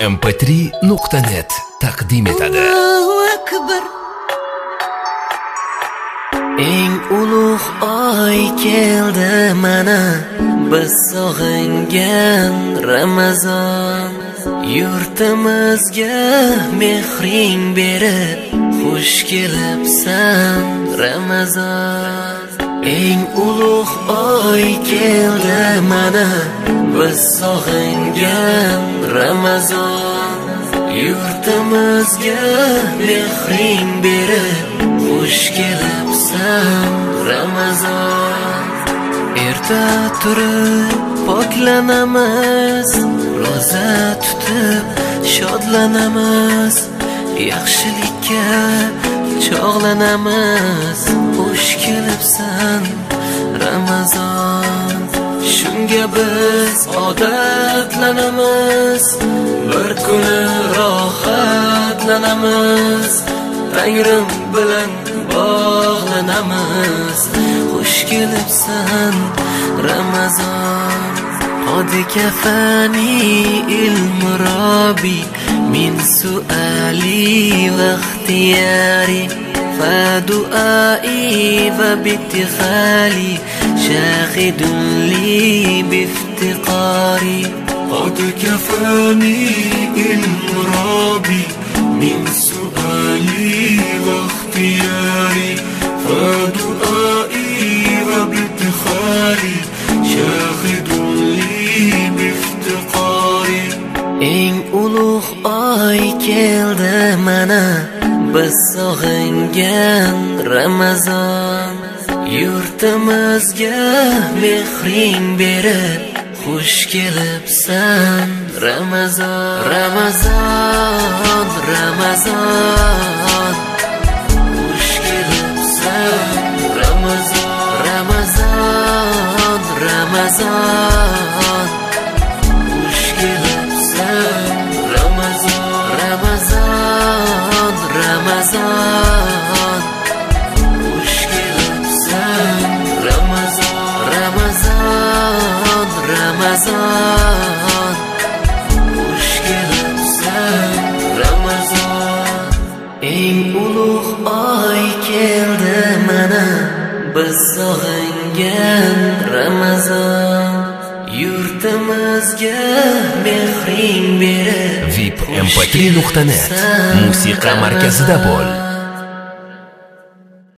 vipmp3.net taqdim etadi. Allohu akbar. Eng ulug' oy keldi mana, biz sog'ingan Ramazon. Yurtimizga mehring berib, xush kelibsan Ramazon. Eng ulug' oy keldi mana, biz sog'ingan Ramazon. Yurtimizga mehring berib, xush kelibsan Ramazon. Erta turib poklanamiz, roza tutib shodlanamiz, yaxshilikka chog'lanamiz, xush kelibsan Ramazon. Shunga biz odatlanamiz, bir kuni rohatlanamiz, Tangrim bilan bog'lanamiz, xush kelibsan Ramazon. قد كفاني علم ربي من سؤالي واختياري، فدعائي وابتخالي شاهد لي بافتقاري. قد كفاني علم ربي من سؤالي واختياري، فدعائي وابتخالي شاهد بافتقاري. Eng ulug' oy keldi mana, biz sog'ingan Ramazon. Yurtimizga mehring berib, xush kelibsan Ramazon. Ramazon, Ramazon, xush kelibsan Ramazon. Ramazon, Ramazon, xush kelibsan Ramazon. Ramazon, Ramazon, xush kelibsan Ramazon. Ramazon, Ramazon, xush kelibsan Ramazon. Eng ulug' oy keldi mana, biz sog'ingan Ramazon. Yurtimizga mehring berib, vipmp3.net musiqa markazida bo'l.